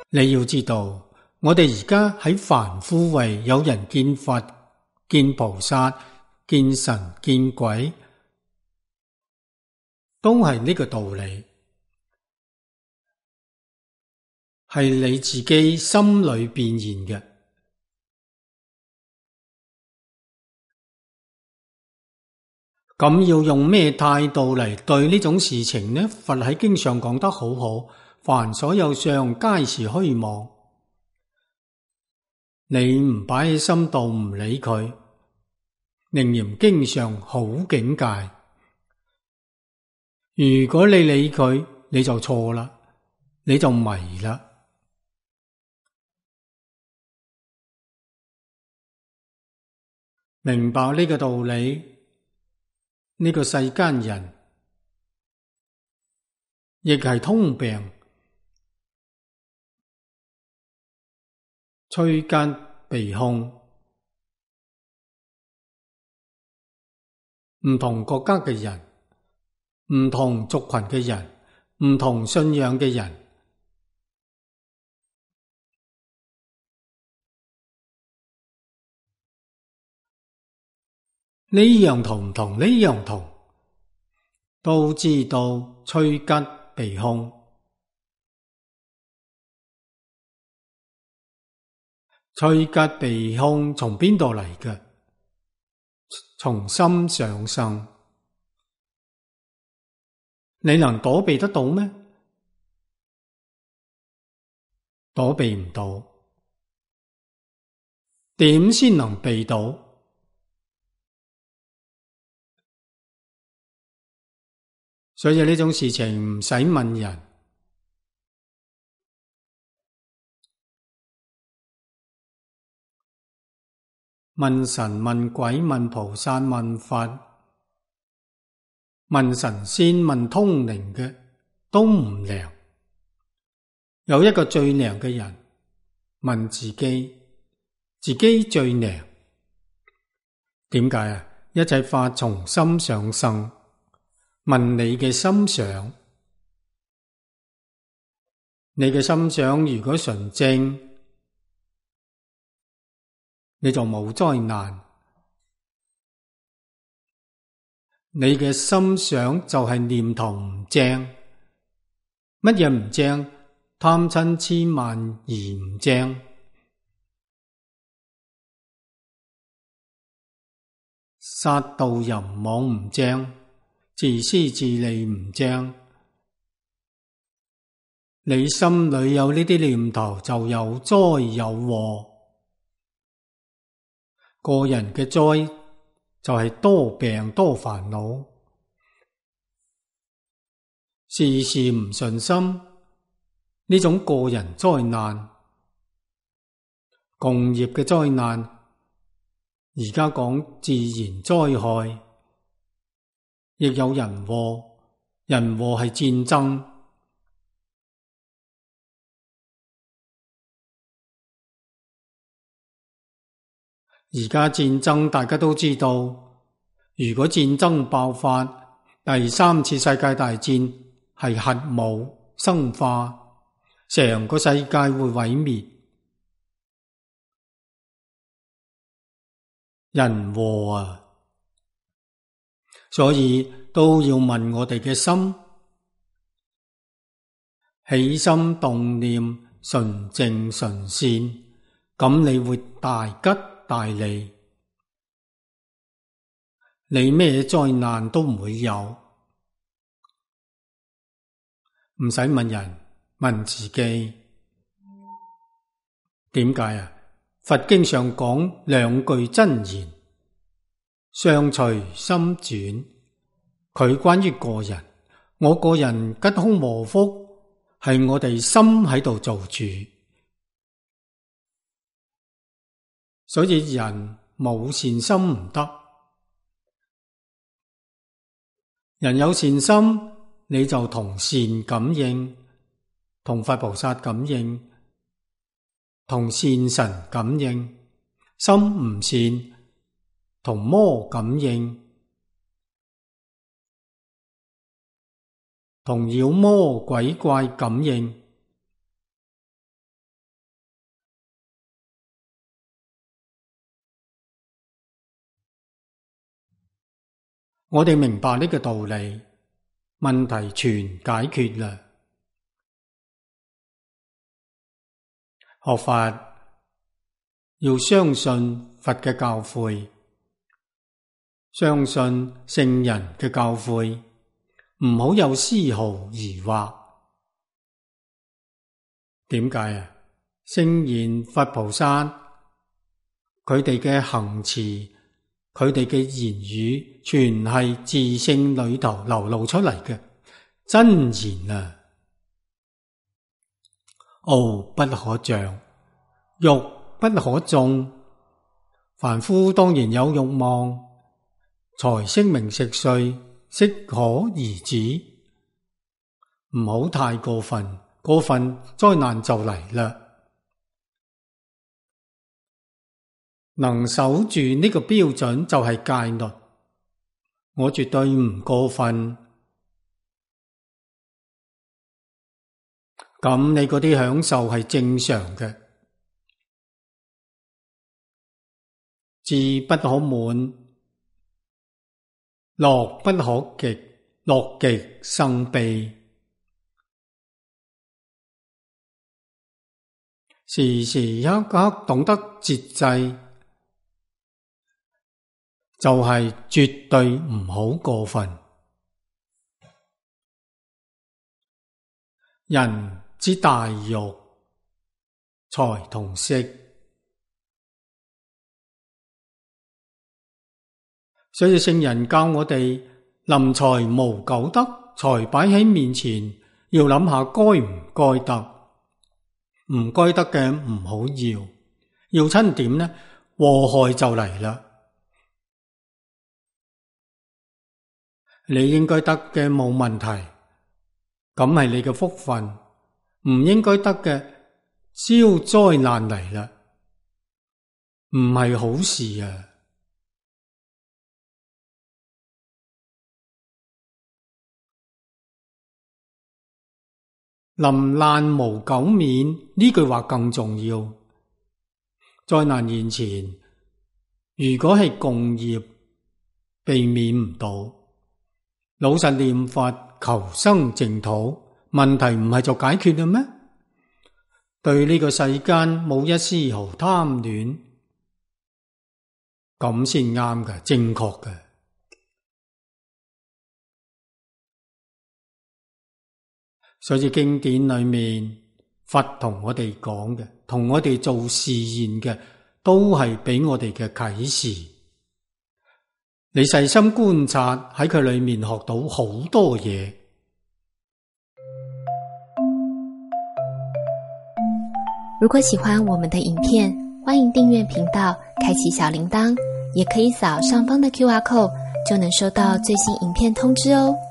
你要知道，我哋而家喺凡夫位，有人見佛、見菩薩、見神、見鬼，都係呢個道理，係你自己心裏變現嘅。咁要用咩態度嚟對呢種事情呢？佛喺經上講得好好，凡所有相，皆是虛妄。你唔擺喺心度，唔理佢，楞嚴經上好境界。如果你理佢，你就錯啦，你就迷啦。明白呢個道理，呢個世間人亦係通病，趨吉避凶。唔同國家嘅人，唔同族群嘅人，唔同信仰嘅人，呢樣同唔同，呢樣同，都知道趨吉避凶。趨吉避凶從邊度嚟嘅？從心想生。你能躲避得到咩？躲避唔到。點先能避到？所以呢種事情唔使問人，問神、問鬼、問菩薩、問佛、問神仙、問通靈嘅都唔靈。有一個最靈嘅人，問自己，自己最靈。點解啊？一切法從心想生。問你嘅心想，你嘅心想如果純正，你就冇災難。你嘅心想就係念頭唔正，乜嘢唔正？貪嗔癡慢疑唔正，殺盜淫妄唔正，自私自利唔正。你心裏有呢啲念頭，就有災有禍。個人嘅災就係多病多煩惱，事事唔順心，呢種個人災難。共業嘅災難，而家講自然災害，亦有人禍。人禍係戰爭。而家戰爭大家都知道，如果戰爭爆發，第三次世界大戰係核武生化，成個世界會毀滅。人禍啊！所以都要問我哋嘅心，起心動念純正純善，咁你會大吉大利，你咩災難都唔會有。唔使問人，問自己。點解啊？佛經上講兩句真言，相隨心轉。佢關於個人，我個人吉凶禍福係我哋心喺度做主，所以人冇善心唔得。人有善心，你就同善感應，同佛菩薩感應，同善神感應。心唔善，同魔感應，同妖魔鬼怪感應。 我哋明白呢個道理，問題全解決啦。學法要相信佛嘅教誨，相信聖人嘅教誨，唔好有絲毫疑惑。點解啊？聖賢佛菩薩佢哋嘅行持，佢哋嘅言語，全係自性裏頭流露出嚟嘅真言啊！傲不可障，欲不可縱。凡夫當然有欲望，財色名食睡，適可而止，唔好太過分，過分災難就嚟啦。能守住呢個標準就係戒律，我絕對唔過分。咁你嗰啲享受係正常嘅，志不可滿，樂不可極，樂極生悲。時時刻刻懂得節制，就係絕對唔好過分。人之大欲，財同色，所以聖人教我哋臨財無苟得，財擺喺面前，要諗下該唔該得，唔該得嘅唔好要親點呢？禍害就嚟啦。你應該得嘅冇問題，咁係你嘅福分；唔應該得嘅，招災難嚟啦，唔係好事啊！臨難無苟免呢句話更重要。災難現前，如果係共業，避免唔到。老實念佛求生淨土，問題唔係就解決啦咩？對呢個世間冇一絲毫貪戀，咁先啱嘅，正確嘅。所以經典裏面，佛同我哋講嘅，同我哋做示現嘅，都係俾我哋嘅啟示。你細心觀察，喺佢裏面學到好多嘢。 如果喜歡我們的影片，歡迎訂閱頻道，開啟小鈴鐺，也可以掃上方的QR code，就能收到最新影片通知哦。